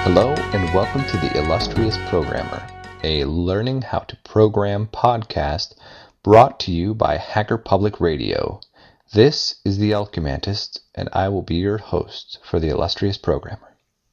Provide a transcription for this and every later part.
Hello and welcome to The Illustrious Programmer, a learning how to program podcast brought to you by Hacker Public Radio. This is The Alchemantist, and I will be your host for The Illustrious Programmer.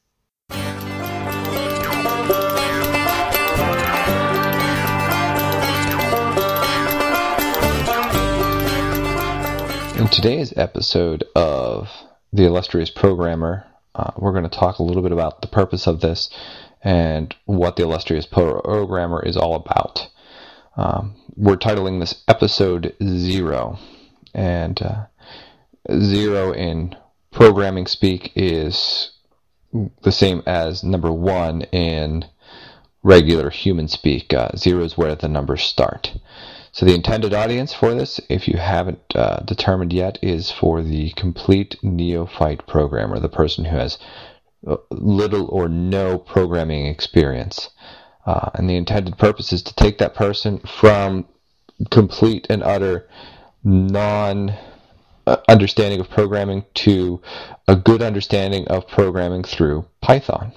In today's episode of The Illustrious Programmer, we're going to talk a little bit about the purpose of this and what the Illustrious Programmer is all about. We're titling this episode 0, and 0 in programming speak is the same as number 1 in regular human speak. 0 is where the numbers start. So the intended audience for this, if you haven't determined yet, is for the complete neophyte programmer, the person who has little or no programming experience. And the intended purpose is to take that person from complete and utter non-understanding of programming to a good understanding of programming through Python.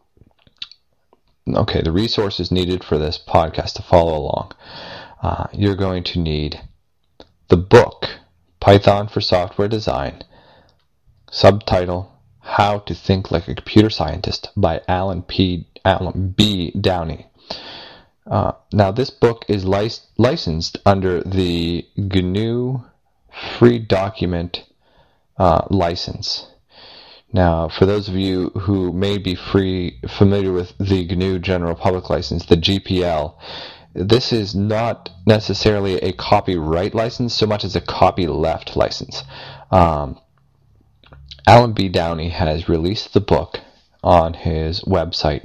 Okay, the resources needed for this podcast to follow along. You're going to need the book, Python for Software Design, subtitle, How to Think Like a Computer Scientist by Alan B. Downey. Now, this book is licensed under the GNU Free Document license. Now, for those of you who may be familiar with the GNU General Public License, the GPL, this is not necessarily a copyright license so much as a copyleft license. Alan B. Downey has released the book on his website,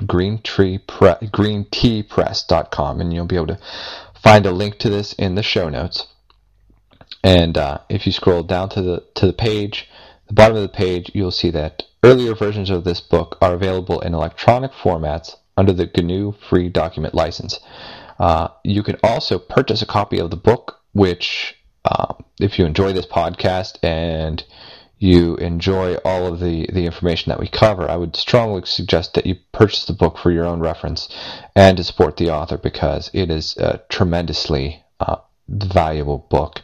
greenteapress.com, and you'll be able to find a link to this in the show notes. And if you scroll down to the page, the bottom of the page, you'll see that earlier versions of this book are available in electronic formats under the GNU Free Document License. You can also purchase a copy of the book, which, if you enjoy this podcast and you enjoy all of the information that we cover, I would strongly suggest that you purchase the book for your own reference and to support the author, because it is a tremendously valuable book.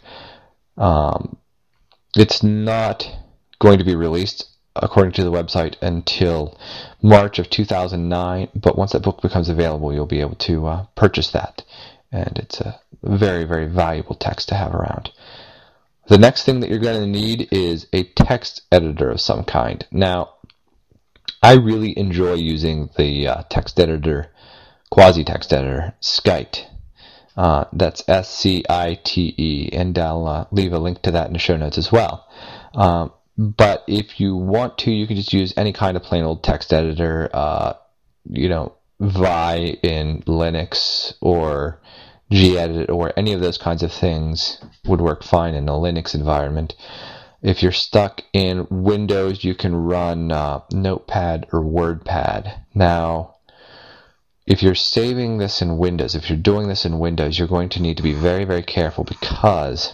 It's not going to be released, according to the website, until March of 2009, but once that book becomes available, you'll be able to purchase that, and it's a very, very valuable text to have around. The next thing that you're going to need is a text editor of some kind. Now, I really enjoy using the text editor, quasi-text editor, Scite. That's SCITE, and I'll leave a link to that in the show notes as well. But if you want to, you can just use any kind of plain old text editor, Vi in Linux or gedit or any of those kinds of things would work fine in a Linux environment. If you're stuck in Windows, you can run Notepad or WordPad. Now, if you're saving this in Windows, if you're doing this in Windows, you're going to need to be very, very careful, because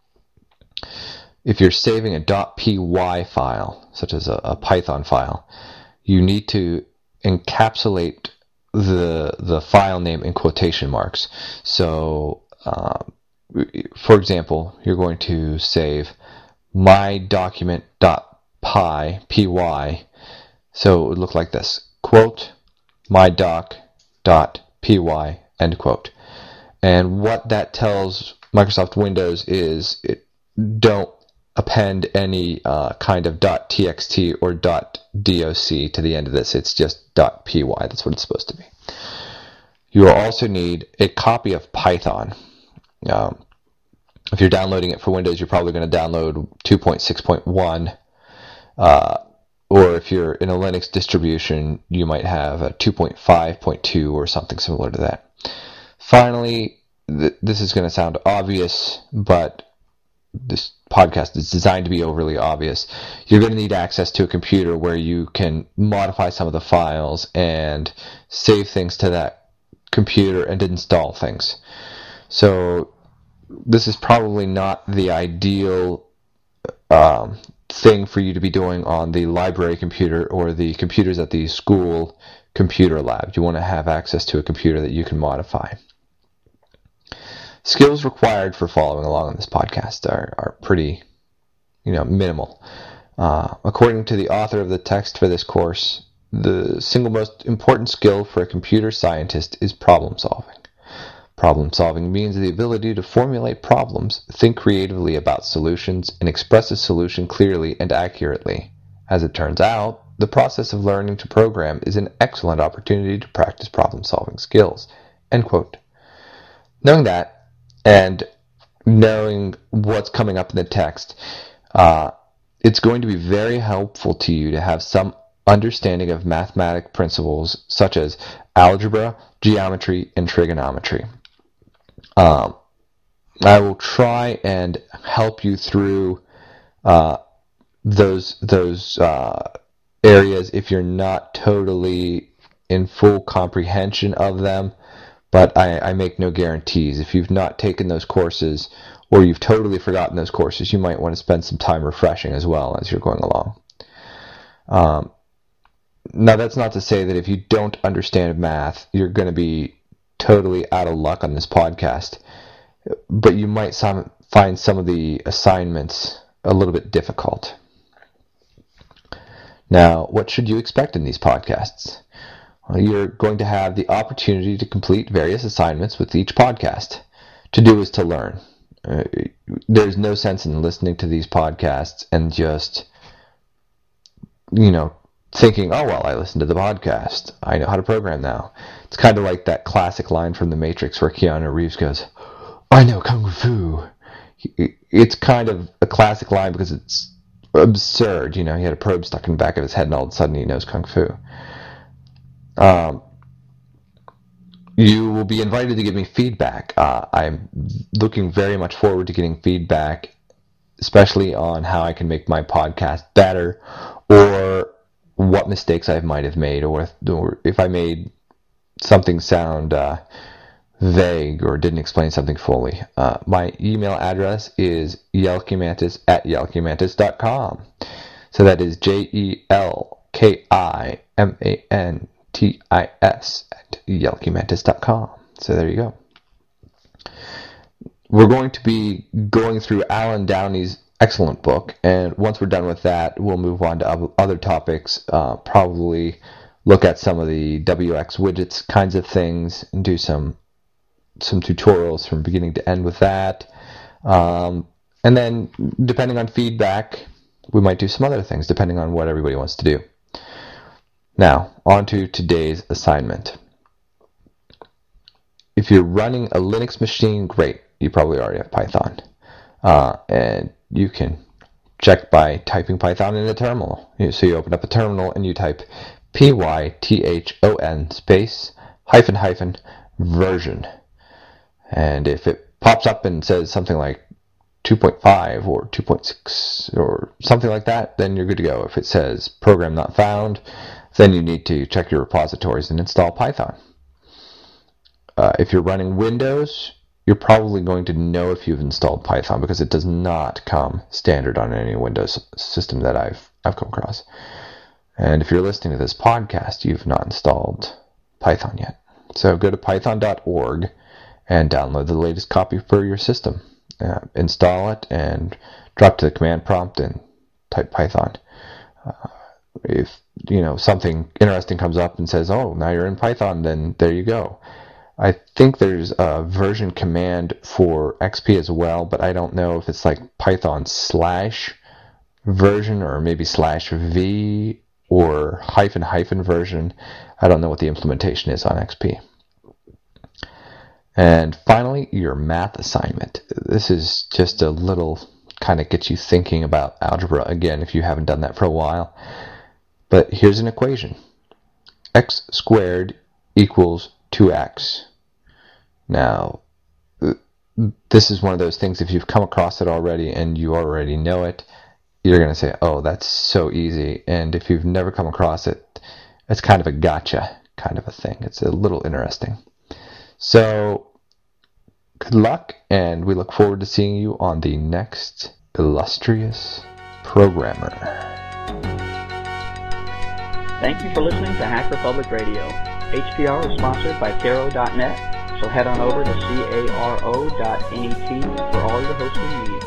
if you're saving a .py file, such as a Python file, you need to encapsulate the file name in quotation marks. So, for example, you're going to save my document.py, so it would look like this, quote, mydoc.py, end quote. And what that tells Microsoft Windows is don't append any kind of .txt or .doc to the end of this. It's just .py. That's what it's supposed to be. You will also need a copy of Python. If you're downloading it for Windows, you're probably going to download 2.6.1. Or if you're in a Linux distribution, you might have a 2.5.2 or something similar to that. Finally, this is going to sound obvious, but this podcast is designed to be overly obvious. You're going to need access to a computer where you can modify some of the files and save things to that computer and install things. So this is probably not the ideal thing for you to be doing on the library computer or the computers at the school computer lab. You want to have access to a computer that you can modify. Skills required for following along on this podcast are pretty, minimal. According to the author of the text for this course, the single most important skill for a computer scientist is problem solving. Problem solving means the ability to formulate problems, think creatively about solutions, and express a solution clearly and accurately. As it turns out, the process of learning to program is an excellent opportunity to practice problem solving skills. End quote. Knowing that, and knowing what's coming up in the text, it's going to be very helpful to you to have some understanding of mathematic principles such as algebra, geometry, and trigonometry. I will try and help you through those areas if you're not totally in full comprehension of them, but I make no guarantees. If you've not taken those courses or you've totally forgotten those courses, you might want to spend some time refreshing as well as you're going along. Now, that's not to say that if you don't understand math, you're going to be totally out of luck on this podcast, but you might find some of the assignments a little bit difficult. Now, what should you expect in these podcasts? Well, you're going to have the opportunity to complete various assignments with each podcast. To do is to learn. There's no sense in listening to these podcasts and just, thinking, oh, well, I listened to the podcast. I know how to program now. It's kind of like that classic line from The Matrix where Keanu Reeves goes, I know Kung Fu. It's kind of a classic line because it's absurd. He had a probe stuck in the back of his head and all of a sudden he knows Kung Fu. You will be invited to give me feedback. I'm looking very much forward to getting feedback, especially on how I can make my podcast better, or what mistakes I might have made, or if I made something sound vague or didn't explain something fully. My email address is yelkimantis@yelkimantis.com. So that is JELKIMANTIS@yelkimantis.com. So there you go. We're going to be going through Alan Downey's excellent book, and once we're done with that, we'll move on to other topics, probably look at some of the WX widgets kinds of things, and do some tutorials from beginning to end with that. And then, depending on feedback, we might do some other things, depending on what everybody wants to do. Now, on to today's assignment. If you're running a Linux machine, great. You probably already have Python. And you can check by typing Python in a terminal. So you open up a terminal and you type PYTHON space -- version. And if it pops up and says something like 2.5 or 2.6 or something like that, then you're good to go. If it says program not found, then you need to check your repositories and install Python. If you're running Windows, you're probably going to know if you've installed Python because it does not come standard on any Windows system that I've come across. And if you're listening to this podcast, you've not installed Python yet. So go to python.org and download the latest copy for your system. Install it and drop to the command prompt and type Python. If something interesting comes up and says, oh, now you're in Python, then there you go. I think there's a version command for XP as well, but I don't know if it's like Python /version or maybe /v or -- version. I don't know what the implementation is on XP. And finally, your math assignment. This is just a little kind of get you thinking about algebra again if you haven't done that for a while. But here's an equation. X squared equals 2x. Now, this is one of those things, if you've come across it already and you already know it, you're going to say, oh, that's so easy. And if you've never come across it, it's kind of a gotcha kind of a thing. It's a little interesting. So, good luck, and we look forward to seeing you on the next illustrious programmer. Thank you for listening to Hacker Public Radio. HPR is sponsored by Caro.net, so head on over to caro.net for all your hosting needs.